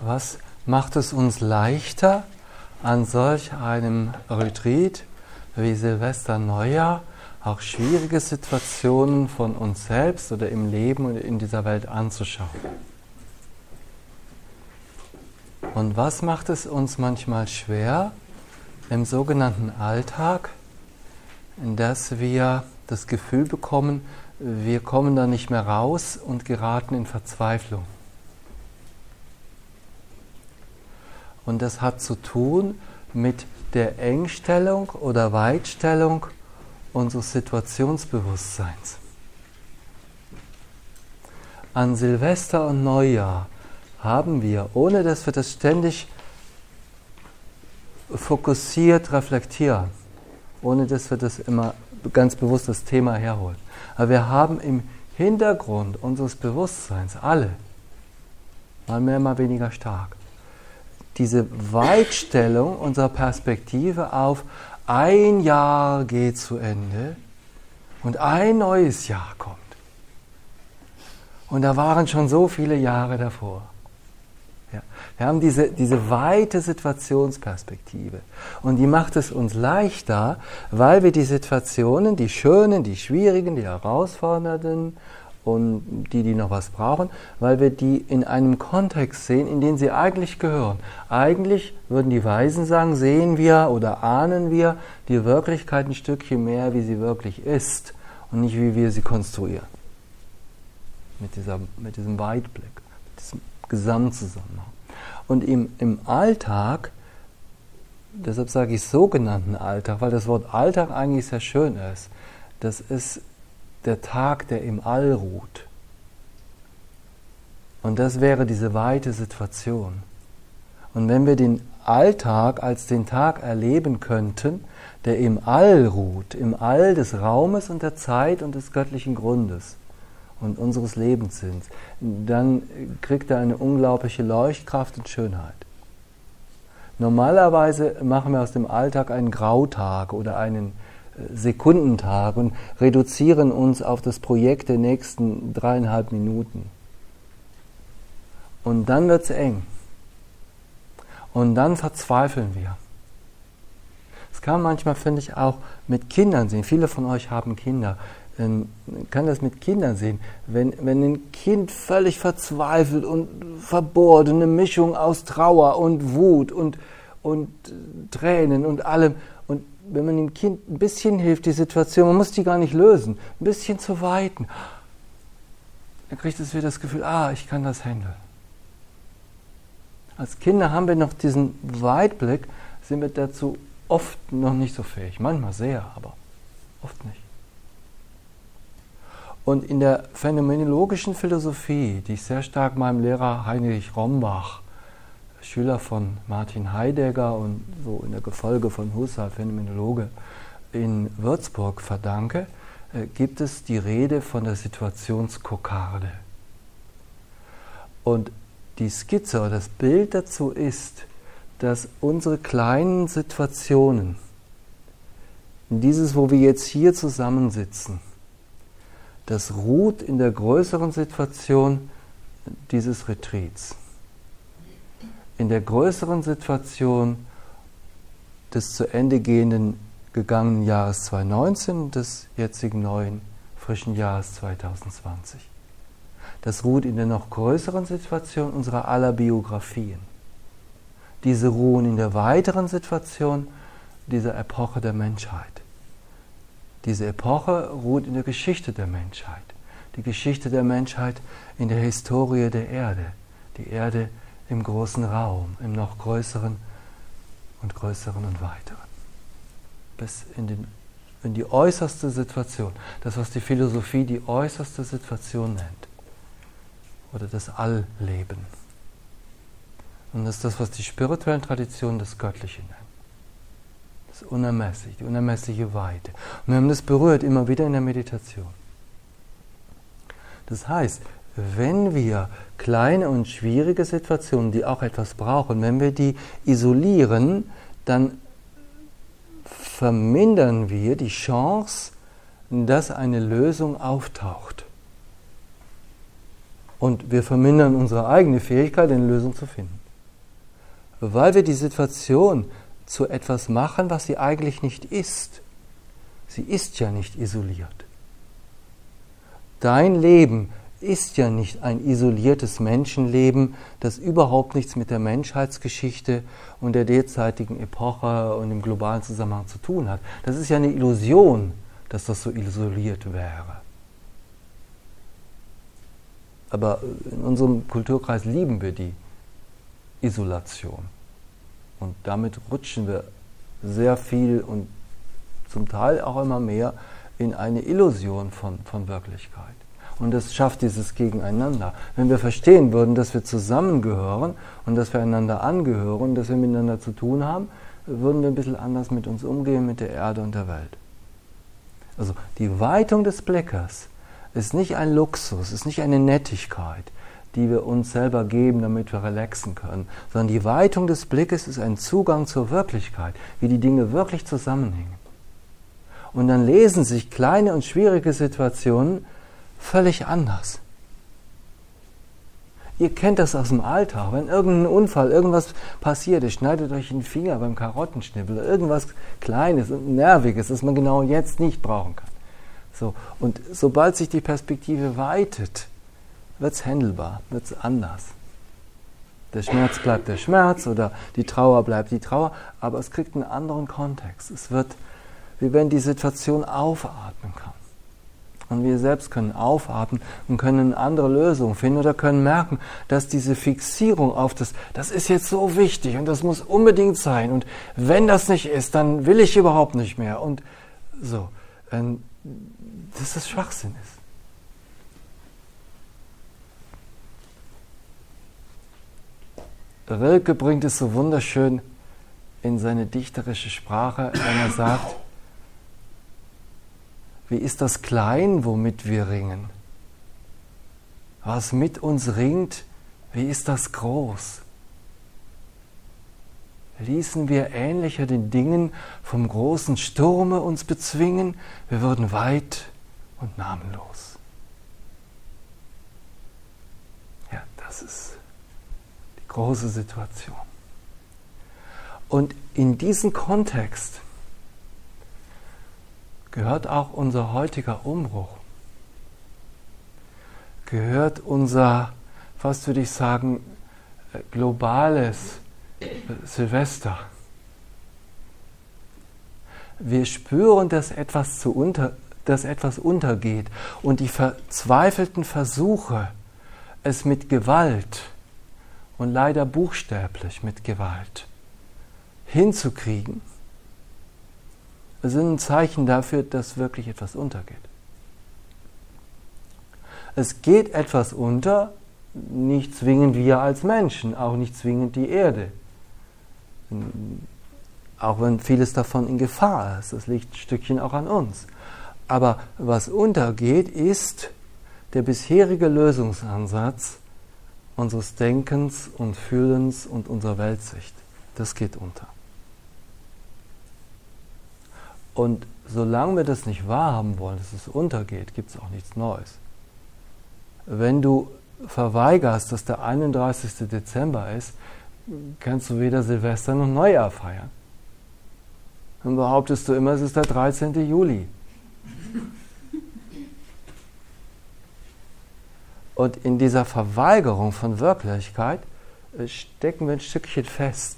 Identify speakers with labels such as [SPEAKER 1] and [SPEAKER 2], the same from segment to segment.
[SPEAKER 1] Was macht es uns leichter, an solch einem Retreat wie Silvester, Neujahr auch schwierige Situationen von uns selbst oder im Leben und in dieser Welt anzuschauen? Und was macht es uns manchmal schwer im sogenannten Alltag, dass wir das Gefühl bekommen, wir kommen da nicht mehr raus und geraten in Verzweiflung? Und das hat zu tun mit der Engstellung oder Weitstellung unseres Situationsbewusstseins. An Silvester und Neujahr haben wir, ohne dass wir das ständig fokussiert reflektieren, ohne dass wir das immer ganz bewusst das Thema herholen, aber wir haben im Hintergrund unseres Bewusstseins alle, mal mehr, mal weniger stark, diese Weitstellung unserer Perspektive auf ein Jahr geht zu Ende und ein neues Jahr kommt. Und da waren schon so viele Jahre davor. Ja, wir haben diese weite Situationsperspektive und die macht es uns leichter, weil wir die Situationen, die schönen, die schwierigen, die herausfordernden und die noch was brauchen, weil wir die in einem Kontext sehen, in den sie eigentlich gehören. Eigentlich, würden die Weisen sagen, sehen wir oder ahnen wir die Wirklichkeit ein Stückchen mehr, wie sie wirklich ist und nicht, wie wir sie konstruieren. Mit diesem Weitblick, mit diesem Gesamtzusammenhang. Und im Alltag, deshalb sage ich sogenannten Alltag, weil das Wort Alltag eigentlich sehr schön ist, das ist der Tag, der im All ruht. Und das wäre diese weite Situation. Und wenn wir den Alltag als den Tag erleben könnten, der im All ruht, im All des Raumes und der Zeit und des göttlichen Grundes und unseres Lebenssinns, dann kriegt er eine unglaubliche Leuchtkraft und Schönheit. Normalerweise machen wir aus dem Alltag einen Grautag oder einen Sekundentag und reduzieren uns auf das Projekt der nächsten 3,5 Minuten. Und dann wird es eng. Und dann verzweifeln wir. Das kann man manchmal, finde ich, auch mit Kindern sehen. Viele von euch haben Kinder. Man kann das mit Kindern sehen. Wenn ein Kind völlig verzweifelt und verbohrt, eine Mischung aus Trauer und Wut und Tränen und allem, und wenn man dem Kind ein bisschen hilft, die Situation, man muss die gar nicht lösen, ein bisschen zu weiten, dann kriegt es wieder das Gefühl, ich kann das handeln. Als Kinder haben wir noch diesen Weitblick, sind wir dazu oft noch nicht so fähig. Manchmal sehr, aber oft nicht. Und in der phänomenologischen Philosophie, die ich sehr stark meinem Lehrer Heinrich Rombach, Schüler von Martin Heidegger und so in der Gefolge von Husserl, Phänomenologe in Würzburg verdanke, gibt es die Rede von der Situationskokarde. Und die Skizze oder das Bild dazu ist, dass unsere kleinen Situationen, dieses, wo wir jetzt hier zusammensitzen, das ruht in der größeren Situation dieses Retreats. In der größeren Situation des zu Ende gegangenen Jahres 2019 und des jetzigen neuen, frischen Jahres 2020. Das ruht in der noch größeren Situation unserer aller Biografien. Diese ruhen in der weiteren Situation dieser Epoche der Menschheit. Diese Epoche ruht in der Geschichte der Menschheit. Die Geschichte der Menschheit in der Historie der Erde. Die Erde im großen Raum, im noch größeren und größeren und weiteren. Bis in die äußerste Situation. Das, was die Philosophie die äußerste Situation nennt. Oder das Allleben. Und das ist das, was die spirituellen Traditionen das Göttliche nennen. Das Unermessliche, die unermessliche Weite. Und wir haben das berührt immer wieder in der Meditation. Das heißt, wenn wir kleine und schwierige Situationen, die auch etwas brauchen, wenn wir die isolieren, dann vermindern wir die Chance, dass eine Lösung auftaucht. Und wir vermindern unsere eigene Fähigkeit, eine Lösung zu finden. weil wir die Situation zu etwas machen, was sie eigentlich nicht ist. Sie ist ja nicht isoliert. Dein Leben ist ja nicht ein isoliertes Menschenleben, das überhaupt nichts mit der Menschheitsgeschichte und der derzeitigen Epoche und dem globalen Zusammenhang zu tun hat. Das ist ja eine Illusion, dass das so isoliert wäre. Aber in unserem Kulturkreis lieben wir die Isolation. Und damit rutschen wir sehr viel und zum Teil auch immer mehr in eine Illusion von Wirklichkeit. Und das schafft dieses Gegeneinander. Wenn wir verstehen würden, dass wir zusammengehören und dass wir einander angehören, dass wir miteinander zu tun haben, würden wir ein bisschen anders mit uns umgehen, mit der Erde und der Welt. Also die Weitung des Blickes ist nicht ein Luxus, ist nicht eine Nettigkeit, die wir uns selber geben, damit wir relaxen können, sondern die Weitung des Blickes ist ein Zugang zur Wirklichkeit, wie die Dinge wirklich zusammenhängen. Und dann lesen sich kleine und schwierige Situationen völlig anders. Ihr kennt das aus dem Alltag, wenn irgendein Unfall, irgendwas passiert, ihr schneidet euch den Finger beim Karottenschnippel, irgendwas Kleines und Nerviges, das man genau jetzt nicht brauchen kann. So, und sobald sich die Perspektive weitet, wird es händelbar, wird es anders. Der Schmerz bleibt der Schmerz oder die Trauer bleibt die Trauer, aber es kriegt einen anderen Kontext. Es wird, wie wenn die Situation aufatmen kann. Und wir selbst können aufatmen und können eine andere Lösung finden oder können merken, dass diese Fixierung auf das ist jetzt so wichtig und das muss unbedingt sein und wenn das nicht ist, dann will ich überhaupt nicht mehr und so, dass das Schwachsinn ist. Rilke bringt es so wunderschön in seine dichterische Sprache, wenn er sagt, wie ist das klein, womit wir ringen? Was mit uns ringt, wie ist das groß? Ließen wir ähnlicher den Dingen vom großen Sturme uns bezwingen, wir würden weit und namenlos. Ja, das ist die große Situation. Und in diesen Kontext gehört auch unser heutiger Umbruch, gehört unser, fast würde ich sagen, globales Silvester. Wir spüren, dass etwas untergeht und die verzweifelten Versuche, es mit Gewalt und leider buchstäblich mit Gewalt hinzukriegen, sind ein Zeichen dafür, dass wirklich etwas untergeht. Es geht etwas unter, nicht zwingend wir als Menschen, auch nicht zwingend die Erde. Auch wenn vieles davon in Gefahr ist, das liegt ein Stückchen auch an uns. Aber was untergeht, ist der bisherige Lösungsansatz unseres Denkens und Fühlens und unserer Weltsicht. Das geht unter. Und solange wir das nicht wahrhaben wollen, dass es untergeht, gibt es auch nichts Neues. Wenn du verweigerst, dass der 31. Dezember ist, kannst du weder Silvester noch Neujahr feiern. Dann behauptest du immer, es ist der 13. Juli. Und in dieser Verweigerung von Wirklichkeit stecken wir ein Stückchen fest.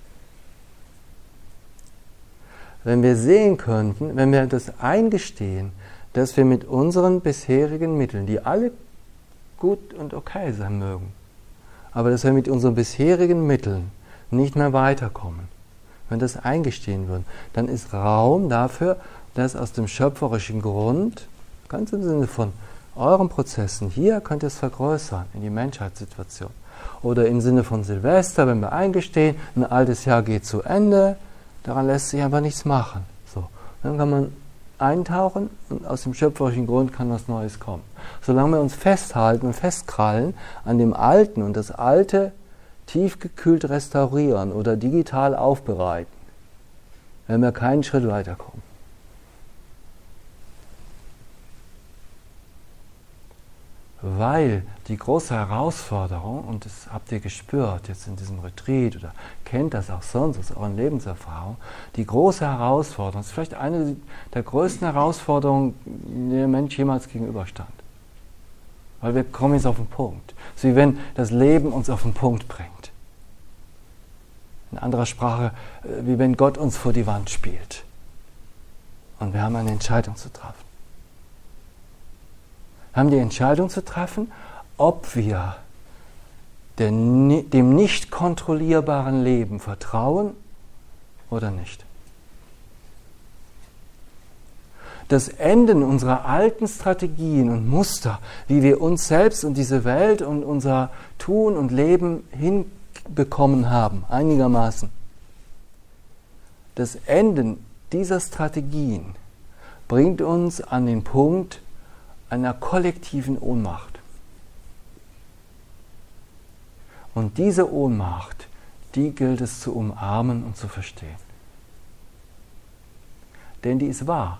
[SPEAKER 1] Wenn wir sehen könnten, wenn wir das eingestehen, dass wir mit unseren bisherigen Mitteln, die alle gut und okay sein mögen, aber dass wir mit unseren bisherigen Mitteln nicht mehr weiterkommen, wenn wir das eingestehen würden, dann ist Raum dafür, dass aus dem schöpferischen Grund, ganz im Sinne von euren Prozessen, hier könnt ihr es vergrößern in die Menschheitssituation. Oder im Sinne von Silvester, wenn wir eingestehen, ein altes Jahr geht zu Ende, daran lässt sich einfach nichts machen. So, dann kann man eintauchen und aus dem schöpferischen Grund kann was Neues kommen. Solange wir uns festhalten und festkrallen an dem Alten und das Alte tiefgekühlt restaurieren oder digital aufbereiten, werden wir keinen Schritt weiterkommen. weil die große Herausforderung, und das habt ihr gespürt jetzt in diesem Retreat oder kennt das auch sonst aus euren Lebenserfahrungen, die große Herausforderung ist vielleicht eine der größten Herausforderungen, der der Mensch jemals gegenüberstand. Weil wir kommen jetzt auf den Punkt. Es ist wie wenn das Leben uns auf den Punkt bringt. In anderer Sprache, wie wenn Gott uns vor die Wand spielt. Und wir haben eine Entscheidung zu treffen. Wir haben die Entscheidung zu treffen, ob wir dem nicht kontrollierbaren Leben vertrauen oder nicht. Das Enden unserer alten Strategien und Muster, wie wir uns selbst und diese Welt und unser Tun und Leben hinbekommen haben, einigermaßen. Das Enden dieser Strategien bringt uns an den Punkt einer kollektiven Ohnmacht. Und diese Ohnmacht, die gilt es zu umarmen und zu verstehen. Denn die ist wahr.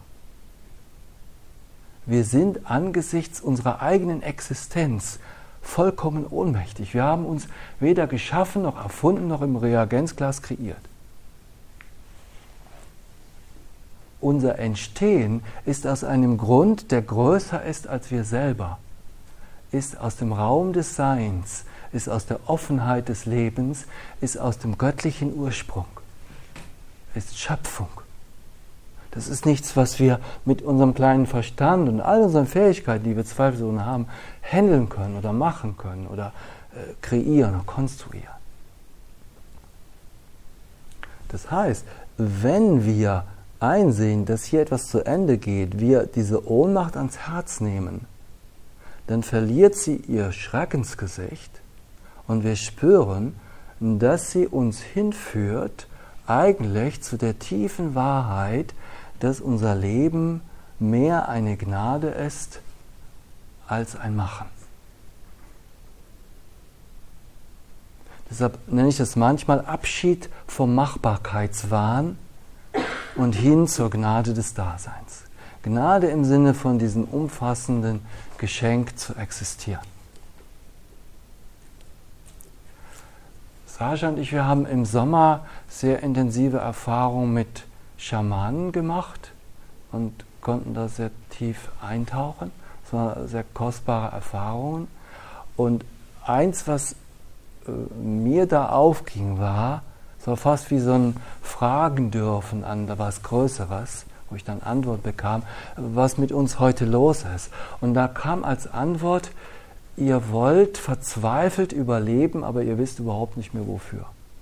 [SPEAKER 1] Wir sind angesichts unserer eigenen Existenz vollkommen ohnmächtig. Wir haben uns weder geschaffen, noch erfunden, noch im Reagenzglas kreiert. Unser Entstehen ist aus einem Grund, der größer ist als wir selber, ist aus dem Raum des Seins, ist aus der Offenheit des Lebens, ist aus dem göttlichen Ursprung, ist Schöpfung. Das ist nichts, was wir mit unserem kleinen Verstand und all unseren Fähigkeiten, die wir zweifelsohne haben, handeln können oder machen können oder kreieren oder konstruieren. Das heißt, wenn wir einsehen, dass hier etwas zu Ende geht, wir diese Ohnmacht ans Herz nehmen, dann verliert sie ihr Schreckensgesicht und wir spüren, dass sie uns hinführt eigentlich zu der tiefen Wahrheit, dass unser Leben mehr eine Gnade ist als ein Machen. Deshalb nenne ich das manchmal Abschied vom Machbarkeitswahn und hin zur Gnade des Daseins. Gnade im Sinne von diesem umfassenden Geschenk zu existieren. Sascha und ich, wir haben im Sommer sehr intensive Erfahrungen mit Schamanen gemacht und konnten da sehr tief eintauchen. Das waren sehr kostbare Erfahrungen. Und eins, was mir da aufging, war, es war fast wie so ein Fragen dürfen an was Größeres, wo ich dann Antwort bekam, was mit uns heute los ist. Und da kam als Antwort, ihr wollt verzweifelt überleben, aber ihr wisst überhaupt nicht mehr wofür.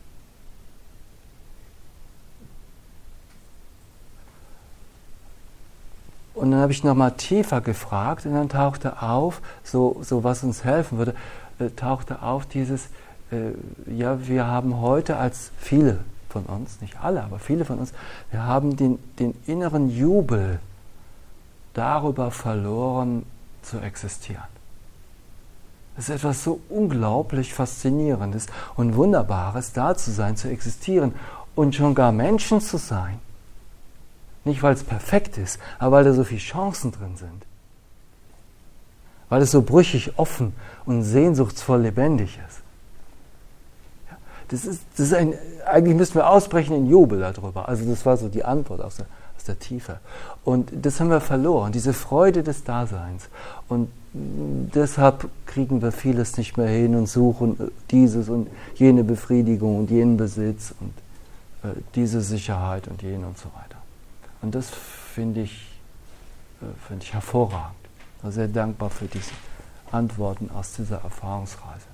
[SPEAKER 1] Und dann habe ich nochmal tiefer gefragt und dann tauchte auf, so was uns helfen würde, tauchte auf dieses, ja, wir haben heute als viele von uns, nicht alle, aber viele von uns, wir haben den inneren Jubel darüber verloren zu existieren. Das ist etwas so unglaublich Faszinierendes und Wunderbares, da zu sein, zu existieren und schon gar Menschen zu sein. Nicht, weil es perfekt ist, aber weil da so viele Chancen drin sind. Weil es so brüchig, offen und sehnsuchtsvoll lebendig ist. Ja, das ist eigentlich müssten wir ausbrechen in Jubel darüber. Also das war so die Antwort aus der Tiefe. Und das haben wir verloren, diese Freude des Daseins. Und deshalb kriegen wir vieles nicht mehr hin und suchen dieses und jene Befriedigung und jenen Besitz und diese Sicherheit und jene und so weiter. Und das finde ich hervorragend. Ich bin sehr dankbar für diese Antworten aus dieser Erfahrungsreise.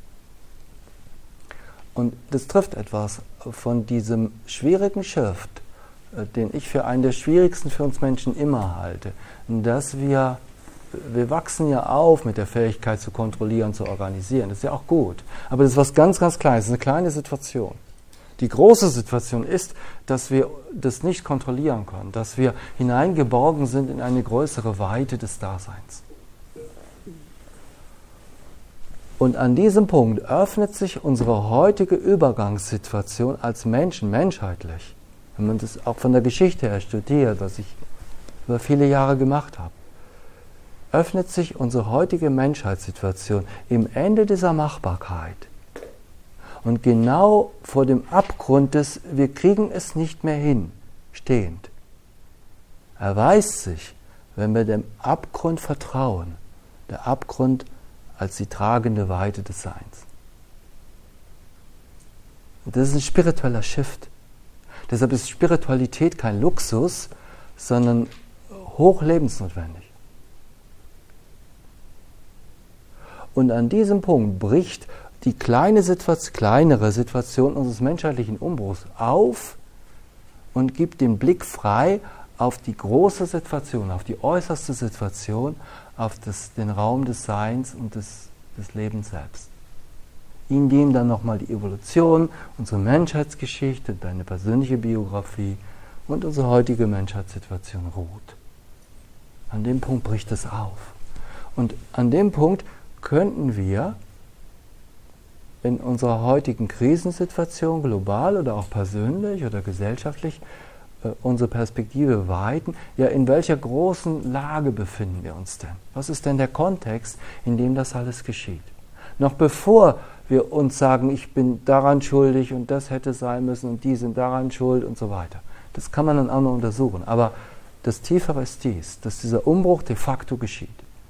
[SPEAKER 1] Und das trifft etwas von diesem schwierigen Shift, den ich für einen der schwierigsten für uns Menschen immer halte, dass wir wachsen ja auf mit der Fähigkeit zu kontrollieren, zu organisieren. Das ist ja auch gut. Aber das ist was ganz, ganz Kleines, das ist eine kleine Situation. Die große Situation ist, dass wir das nicht kontrollieren können, dass wir hineingeborgen sind in eine größere Weite des Daseins. Und an diesem Punkt öffnet sich unsere heutige Übergangssituation als Menschen, menschheitlich, wenn man das auch von der Geschichte her studiert, was ich über viele Jahre gemacht habe. öffnet sich unsere heutige Menschheitssituation im Ende dieser Machbarkeit. Und genau vor dem Abgrund des wir kriegen es nicht mehr hin, stehend, erweist sich, wenn wir dem Abgrund vertrauen, der Abgrund als die tragende Weite des Seins. Und das ist ein spiritueller Shift. Deshalb ist Spiritualität kein Luxus, sondern hochlebensnotwendig. Und an diesem Punkt bricht die kleinere Situation unseres menschheitlichen Umbruchs auf und gibt den Blick frei auf die große Situation, auf die äußerste Situation, auf den Raum des Seins und des Lebens selbst. In dem dann nochmal die Evolution, unsere Menschheitsgeschichte, deine persönliche Biografie und unsere heutige Menschheitssituation ruht. An dem Punkt bricht es auf. Und an dem Punkt könnten wir in unserer heutigen Krisensituation, global oder auch persönlich oder gesellschaftlich, unsere Perspektive weiten. Ja, in welcher großen Lage befinden wir uns denn? Was ist denn der Kontext, in dem das alles geschieht? Noch bevor wir uns sagen, ich bin daran schuldig und das hätte sein müssen und die sind daran schuld und so weiter. Das kann man dann auch noch untersuchen. Aber das Tiefere ist dies, dass dieser Umbruch de facto geschieht.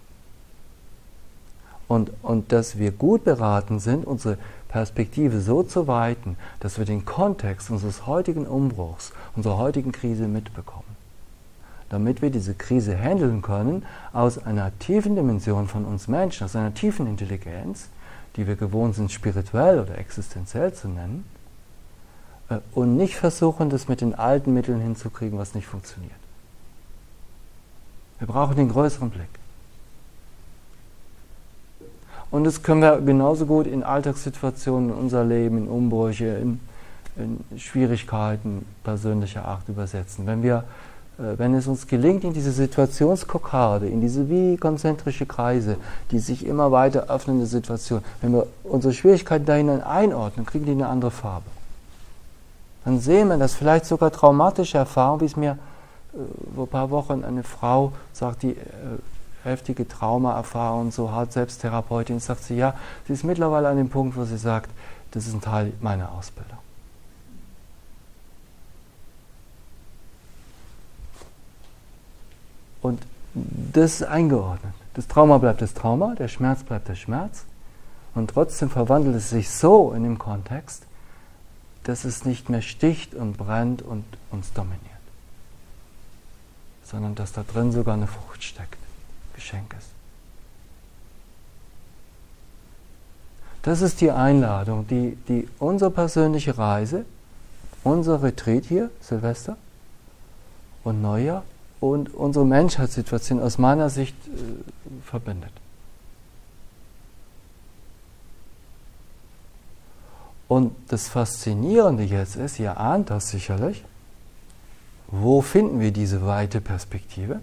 [SPEAKER 1] Und dass wir gut beraten sind, unsere Perspektive so zu weiten, dass wir den Kontext unseres heutigen Umbruchs, unserer heutigen Krise mitbekommen. Damit wir diese Krise handeln können aus einer tiefen Dimension von uns Menschen, aus einer tiefen Intelligenz, die wir gewohnt sind, spirituell oder existenziell zu nennen, und nicht versuchen, das mit den alten Mitteln hinzukriegen, was nicht funktioniert. Wir brauchen den größeren Blick. Und das können wir genauso gut in Alltagssituationen, in unser Leben, in Umbrüche, in Schwierigkeiten persönlicher Art übersetzen. Wenn es uns gelingt, in diese Situationskokarde, in diese wie konzentrische Kreise, die sich immer weiter öffnende Situation, wenn wir unsere Schwierigkeiten dahin einordnen, kriegen die eine andere Farbe. Dann sehen wir, dass vielleicht sogar traumatische Erfahrungen, wie es mir vor ein paar Wochen eine Frau sagt, die heftige Traumaerfahrung, so hart Selbsttherapeutin, sagt sie, ja, sie ist mittlerweile an dem Punkt, wo sie sagt, das ist ein Teil meiner Ausbildung. Und das ist eingeordnet. Das Trauma bleibt das Trauma, der Schmerz bleibt der Schmerz. Und trotzdem verwandelt es sich so in dem Kontext, dass es nicht mehr sticht und brennt und uns dominiert. Sondern dass da drin sogar eine Frucht steckt. Geschenk ist. Das ist die Einladung, die unsere persönliche Reise, unser Retreat hier, Silvester und Neujahr und unsere Menschheitssituation aus meiner Sicht verbindet. Und das Faszinierende jetzt ist, ihr ahnt das sicherlich, wo finden wir diese weite Perspektive?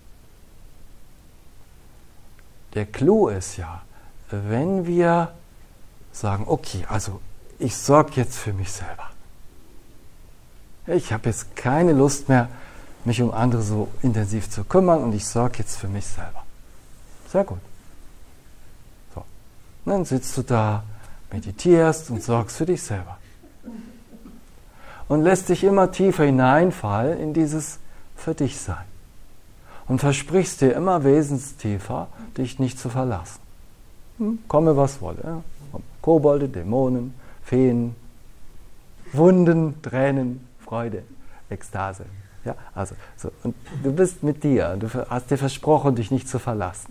[SPEAKER 1] Der Clou ist ja, wenn wir sagen, okay, also ich sorge jetzt für mich selber. Ich habe jetzt keine Lust mehr, mich um andere so intensiv zu kümmern und ich sorge jetzt für mich selber. Sehr gut. So. Und dann sitzt du da, meditierst und sorgst für dich selber. Und lässt dich immer tiefer hineinfallen in dieses für dich sein. Und versprichst dir immer wesenstiefer, dich nicht zu verlassen. Komme was wolle. Ja? Kobolde, Dämonen, Feen, Wunden, Tränen, Freude, Ekstase. Ja? Also, so. Und du bist mit dir, du hast dir versprochen, dich nicht zu verlassen.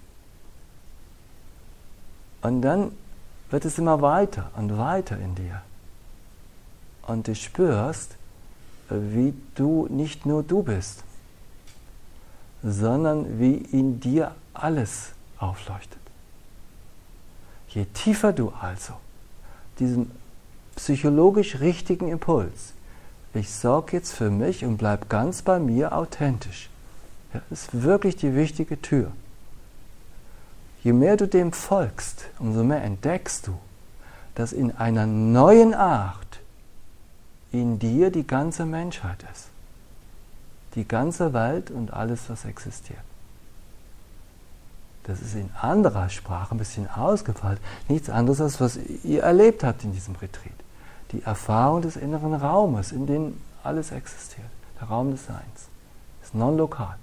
[SPEAKER 1] Und dann wird es immer weiter und weiter in dir. Und du spürst, wie du nicht nur du bist, sondern wie in dir alles aufleuchtet. Je tiefer du also diesen psychologisch richtigen Impuls, ich sorge jetzt für mich und bleib ganz bei mir authentisch, ja, ist wirklich die wichtige Tür. Je mehr du dem folgst, umso mehr entdeckst du, dass in einer neuen Art in dir die ganze Menschheit ist. Die ganze Welt und alles, was existiert. Das ist in anderer Sprache ein bisschen ausgefeilt. Nichts anderes, als was ihr erlebt habt in diesem Retreat. Die Erfahrung des inneren Raumes, in dem alles existiert. Der Raum des Seins. Ist non-lokal.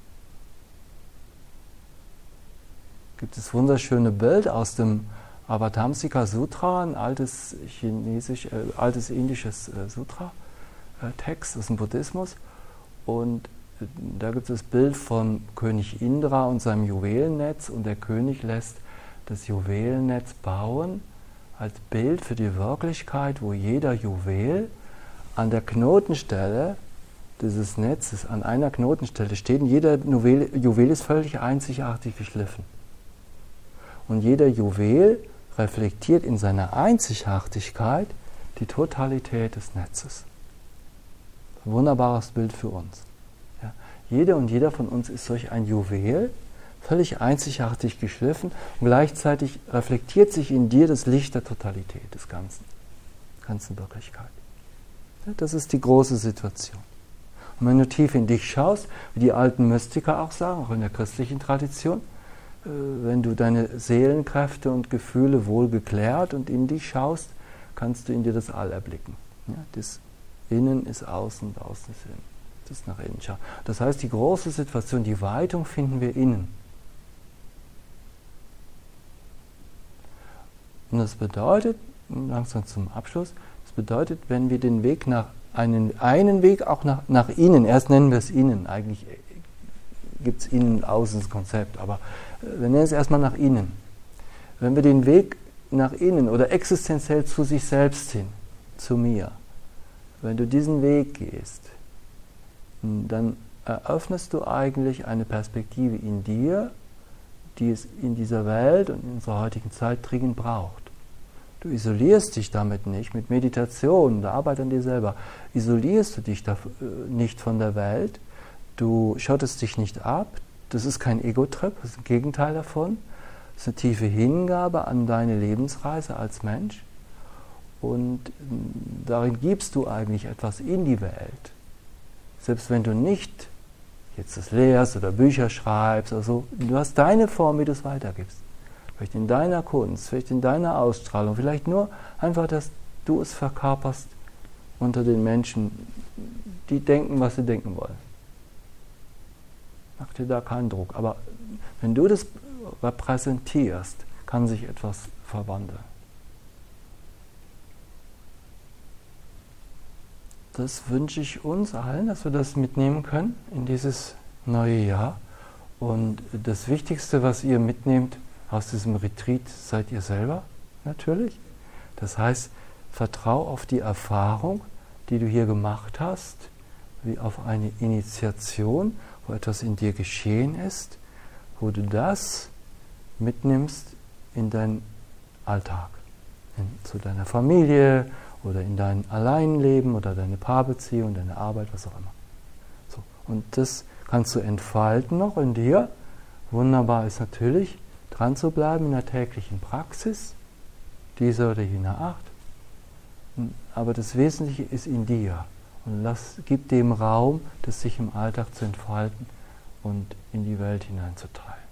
[SPEAKER 1] Gibt es wunderschöne Bild aus dem Avatamsika Sutra, ein altes indisches Sutra, Text aus dem Buddhismus. Und da gibt es das Bild von König Indra und seinem Juwelennetz, und der König lässt das Juwelennetz bauen als Bild für die Wirklichkeit, wo jeder Juwel an der Knotenstelle dieses Netzes, an einer Knotenstelle steht, und jeder Juwel ist völlig einzigartig geschliffen. Und jeder Juwel reflektiert in seiner Einzigartigkeit die Totalität des Netzes. Ein wunderbares Bild für uns. Ja, jede und jeder von uns ist solch ein Juwel, völlig einzigartig geschliffen, und gleichzeitig reflektiert sich in dir das Licht der Totalität des ganzen Wirklichkeit. Ja, das ist die große Situation. Und wenn du tief in dich schaust, wie die alten Mystiker auch sagen, auch in der christlichen Tradition, wenn du deine Seelenkräfte und Gefühle wohl geklärt und in dich schaust, kannst du in dir das All erblicken. Ja, das Innen ist Außen und Außen ist Innen. Das ist nach innen schauen. Das heißt, die große Situation, die Weitung finden wir innen. Und das bedeutet, langsam zum Abschluss, das bedeutet, wenn wir den Weg einen Weg auch nach innen, erst nennen wir es innen, eigentlich gibt es innen und außen das Konzept, aber wir nennen es erstmal nach innen. Wenn wir den Weg nach innen oder existenziell zu sich selbst hin, zu mir, wenn du diesen Weg gehst, dann eröffnest du eigentlich eine Perspektive in dir, die es in dieser Welt und in unserer heutigen Zeit dringend braucht. Du isolierst dich damit nicht, mit Meditation, der Arbeit an dir selber, isolierst du dich nicht von der Welt, du schottest dich nicht ab, das ist kein Ego-Trip, das ist ein Gegenteil davon, das ist eine tiefe Hingabe an deine Lebensreise als Mensch, und darin gibst du eigentlich etwas in die Welt. Selbst wenn du nicht jetzt das lehrst oder Bücher schreibst oder so, du hast deine Form, wie du es weitergibst. Vielleicht in deiner Kunst, vielleicht in deiner Ausstrahlung, vielleicht nur einfach, dass du es verkörperst unter den Menschen, die denken, was sie denken wollen. Mach dir da keinen Druck. Aber wenn du das repräsentierst, kann sich etwas verwandeln. Das wünsche ich uns allen, dass wir das mitnehmen können in dieses neue Jahr. Und das Wichtigste, was ihr mitnehmt aus diesem Retreat, seid ihr selber natürlich. Das heißt, vertrau auf die Erfahrung, die du hier gemacht hast, wie auf eine Initiation, wo etwas in dir geschehen ist, wo du das mitnimmst in deinen Alltag, zu deiner Familie oder in dein Alleinleben oder deine Paarbeziehung, deine Arbeit, was auch immer. So. Und das kannst du entfalten noch in dir. Wunderbar ist natürlich, dran zu bleiben in der täglichen Praxis, dieser oder jener Art. Aber das Wesentliche ist in dir. Und gib dem Raum, das sich im Alltag zu entfalten und in die Welt hineinzutreiben.